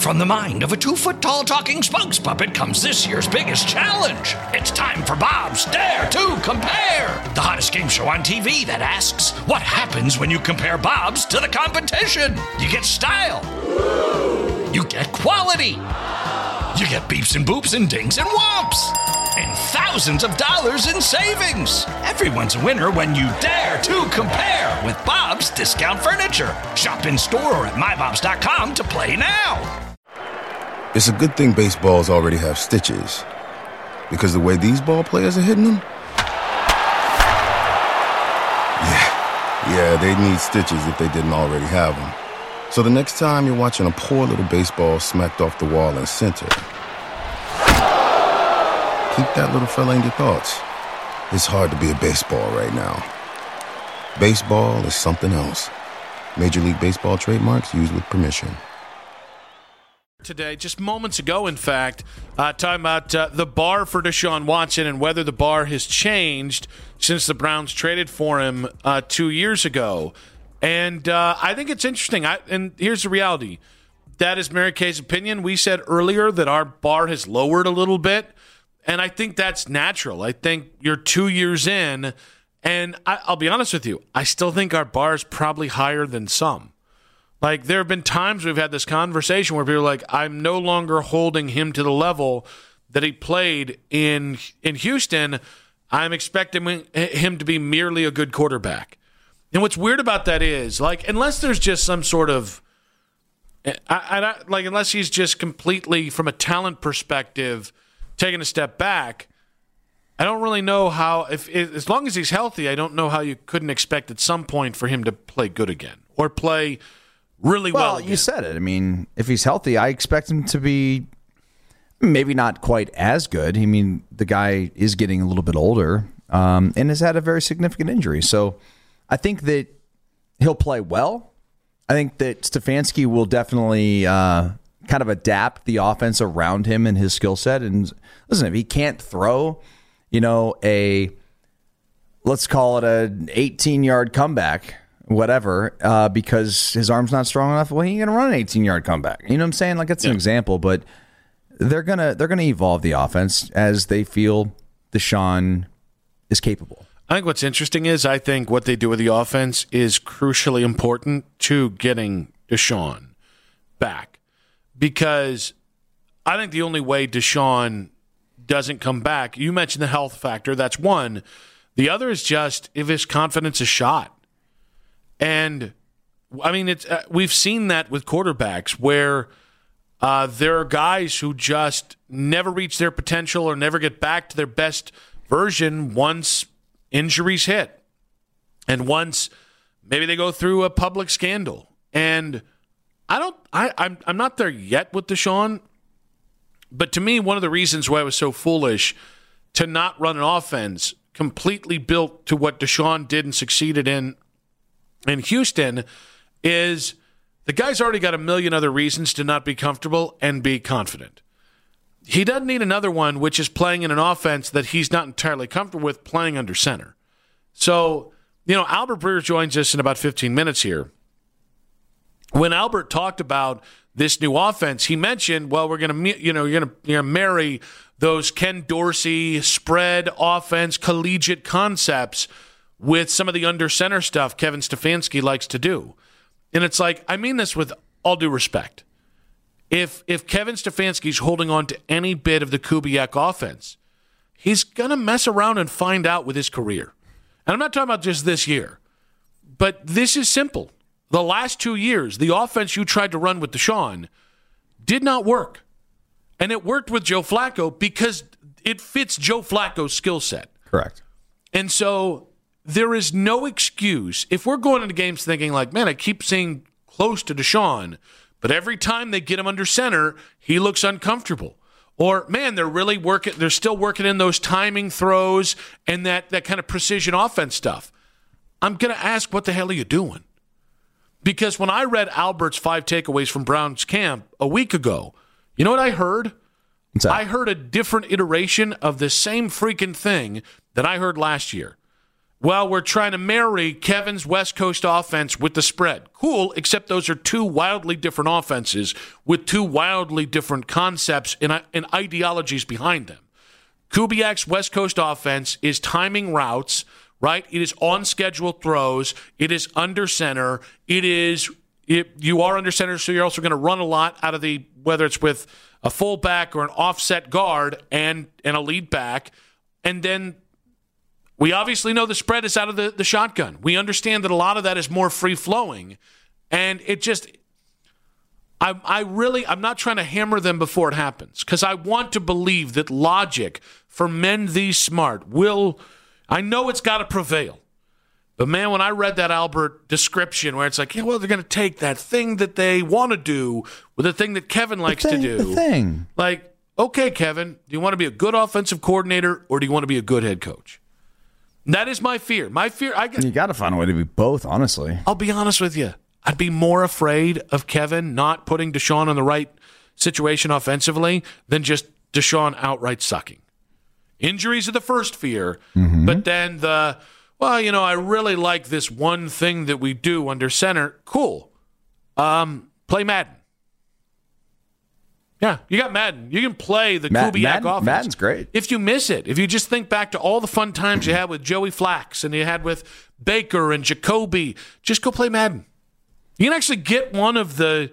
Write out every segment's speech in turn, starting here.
From the mind of a 2-foot-tall talking spokes puppet comes this year's biggest challenge. It's time for Bob's Dare to Compare, the hottest game show on TV that asks, what happens when you compare Bob's to the competition? You get style. You get quality. You get beeps and boops and dings and whomps. And thousands of dollars in savings. Everyone's a winner when you dare to compare with Bob's Discount Furniture. Shop in store or at mybobs.com to play now. It's a good thing baseballs already have stitches, because the way these ball players are hitting them, yeah, they'd need stitches if they didn't already have them. So the next time you're watching a poor little baseball smacked off the wall in center, keep that little fella in your thoughts. It's hard to be a baseball right now. Baseball is something else. Major League Baseball trademarks used with permission. Today, just moments ago, in fact, talking about the bar for Deshaun Watson and whether the bar has changed since the Browns traded for him 2 years ago. And I think it's interesting. And here's the reality. That is Mary Kay's opinion. We said earlier that our bar has lowered a little bit, and I think that's natural. I think you're 2 years in, and I'll be honest with you, I still think our bar is probably higher than some. Like, there have been times we've had this conversation where people are like, I'm no longer holding him to the level that he played in Houston. I'm expecting him to be merely a good quarterback. And what's weird about that is, like, unless there's just some sort of, unless he's just completely, from a talent perspective, taking a step back, I don't really know how, as long as he's healthy, I don't know how you couldn't expect at some point for him to play good again or play really well again. You said it. I mean, if he's healthy, I expect him to be maybe not quite as good. I mean, the guy is getting a little bit older and has had a very significant injury. So I think that he'll play well. I think that Stefanski will definitely kind of adapt the offense around him and his skill set. And listen, if he can't throw, let's call it an 18-yard comeback, whatever, because his arm's not strong enough, well, he ain't going to run an 18-yard comeback. You know what I'm saying? Like, that's an example, but they're gonna evolve the offense as they feel Deshaun is capable. I think what's interesting is I think what they do with the offense is crucially important to getting Deshaun back, because I think the only way Deshaun doesn't come back, you mentioned the health factor, that's one. The other is just if his confidence is shot. And, I mean, we've seen that with quarterbacks where there are guys who just never reach their potential or never get back to their best version once injuries hit and once maybe they go through a public scandal. And I'm not there yet with Deshaun, but to me, one of the reasons why I was so foolish to not run an offense completely built to what Deshaun did and succeeded in Houston is the guy's already got a million other reasons to not be comfortable and be confident. He doesn't need another one, which is playing in an offense that he's not entirely comfortable with, playing under center. So, Albert Breer joins us in about 15 minutes here. When Albert talked about this new offense, he mentioned, well, we're going to, you're going to marry those Ken Dorsey spread offense, collegiate concepts with some of the under center stuff Kevin Stefanski likes to do. And it's like, I mean this with all due respect. If Kevin Stefanski's holding on to any bit of the Kubiak offense, he's going to mess around and find out with his career. And I'm not talking about just this year, but this is simple. The last 2 years, the offense you tried to run with Deshaun did not work. And it worked with Joe Flacco because it fits Joe Flacco's skill set. Correct. And so there is no excuse. If we're going into games thinking like, man, I keep seeing close to Deshaun, but every time they get him under center, he looks uncomfortable. Or, man, they're still working in those timing throws and that kind of precision offense stuff. I'm going to ask, what the hell are you doing? Because when I read Albert's 5 takeaways from Brown's camp a week ago, you know what I heard? I heard a different iteration of the same freaking thing that I heard last year. well, we're trying to marry Kevin's West Coast offense with the spread. Cool, except those are two wildly different offenses with two wildly different concepts and ideologies behind them. Kubiak's West Coast offense is timing routes, right? It is on-schedule throws. It is under center. You are under center, so you're also going to run a lot out of whether it's with a fullback or an offset guard and a lead back. And then we obviously know the spread is out of the shotgun. We understand that a lot of that is more free-flowing. And it just – I'm not trying to hammer them before it happens because I want to believe that logic for men these smart will – I know it's got to prevail. But, man, when I read that Albert description where it's like, yeah, well, they're going to take that thing that they want to do with the thing that Kevin likes to do. The thing. Like, okay, Kevin, do you want to be a good offensive coordinator or do you want to be a good head coach? That is my fear. You got to find a way to be both, honestly. I'll be honest with you. I'd be more afraid of Kevin not putting Deshaun in the right situation offensively than just Deshaun outright sucking. Injuries are the first fear, but then I really like this one thing that we do under center. Cool. Play Madden. Yeah, you got Madden. You can play the Kubiak offense. Madden's great. If you miss it, if you just think back to all the fun times you had with Joey Flax and you had with Baker and Jacoby, just go play Madden. You can actually get one of the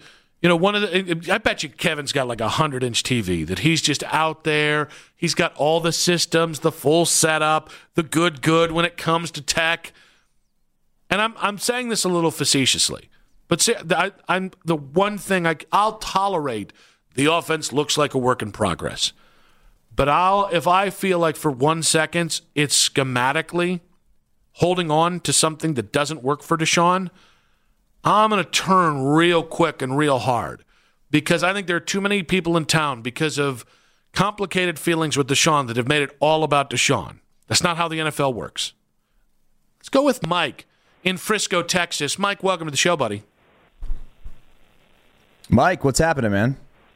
I bet you Kevin's got like a 100-inch TV that he's just out there. He's got all the systems, the full setup, the good when it comes to tech. And I'm saying this a little facetiously, but see, I'm the one thing I'll tolerate. The offense looks like a work in progress, but if I feel like for 1 second it's schematically holding on to something that doesn't work for Deshaun, I'm going to turn real quick and real hard because I think there are too many people in town because of complicated feelings with Deshaun that have made it all about Deshaun. That's not how the NFL works. Let's go with Mike in Frisco, Texas. Mike, welcome to the show, buddy. Mike, what's happening, man?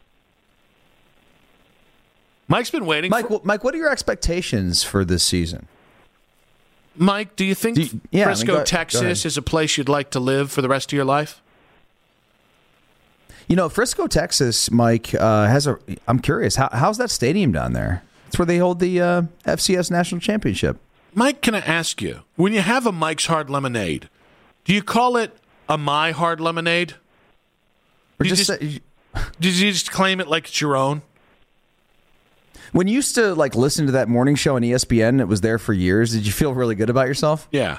Mike's been waiting. Mike, what are your expectations for this season? Mike, do you think Frisco, Texas is a place you'd like to live for the rest of your life? Frisco, Texas, Mike, I'm curious, how's that stadium down there? It's where they hold the FCS National Championship. Mike, can I ask you, when you have a Mike's Hard Lemonade, do you call it a My Hard Lemonade? Or did you just claim it like it's your own? When you used to listen to that morning show on ESPN, it was there for years. Did you feel really good about yourself? Yeah.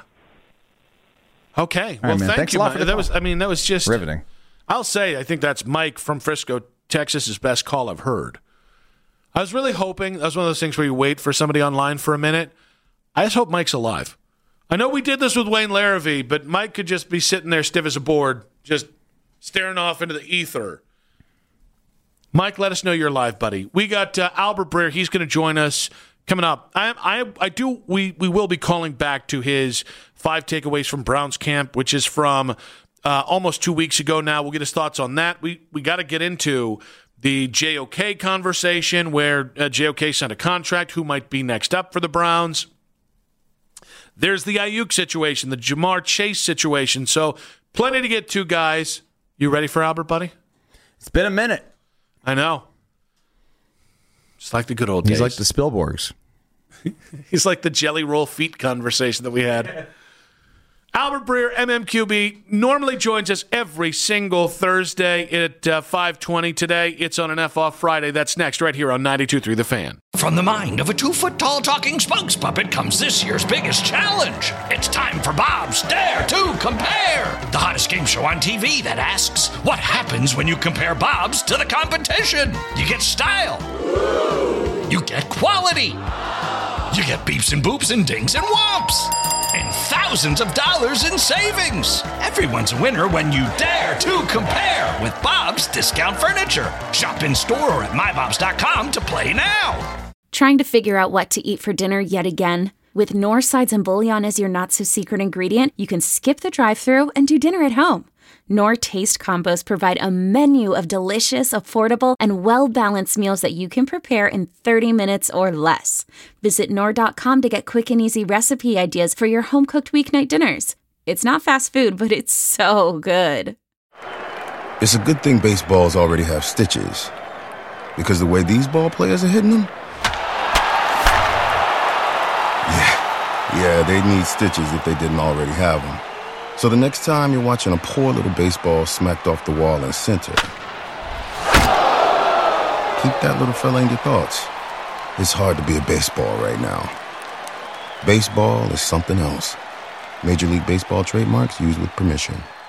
Okay. Well, right, thank you. That was just riveting. I'll say I think that's Mike from Frisco, Texas's best call I've heard. I was really hoping that was one of those things where you wait for somebody online for a minute. I just hope Mike's alive. I know we did this with Wayne Larrivee, but Mike could just be sitting there stiff as a board, just staring off into the ether. Mike, let us know you're live, buddy. We got Albert Breer. He's going to join us coming up. We will be calling back to his 5 takeaways from Browns camp, which is from almost 2 weeks ago now. We'll get his thoughts on that. We got to get into the JOK conversation where JOK signed a contract. Who might be next up for the Browns? There's the Ayuk situation, the Jamar Chase situation. So plenty to get to, guys. You ready for Albert, buddy? It's been a minute. I know. Just like the good old days. He's like the Spielbergs. He's like the jelly roll feet conversation that we had. Albert Breer, MMQB, normally joins us every single Thursday at 5:20. Today, it's on an F-Off Friday. That's next right here on 92.3 The Fan. From the mind of a 2-foot-tall talking spokes puppet comes this year's biggest challenge. It's time for Bob's Dare to Compare, the hottest game show on TV that asks, what happens when you compare Bob's to the competition? You get style. You get quality. You get beeps and boops and dings and whomps. And thousands of dollars in savings. Everyone's a winner when you dare to compare with Bob's Discount Furniture. Shop in store or at mybobs.com to play now. Trying to figure out what to eat for dinner yet again? With North Sides and Bouillon as your not-so-secret ingredient, you can skip the drive-thru and do dinner at home. Knorr Taste Combos provide a menu of delicious, affordable, and well-balanced meals that you can prepare in 30 minutes or less. Visit Knorr.com to get quick and easy recipe ideas for your home-cooked weeknight dinners. It's not fast food, but it's so good. It's a good thing baseballs already have stitches, because the way these ball players are hitting them, yeah, they need stitches if they didn't already have them. So the next time you're watching a poor little baseball smacked off the wall in center, keep that little fella in your thoughts. It's hard to be a baseball right now. Baseball is something else. Major League Baseball trademarks used with permission.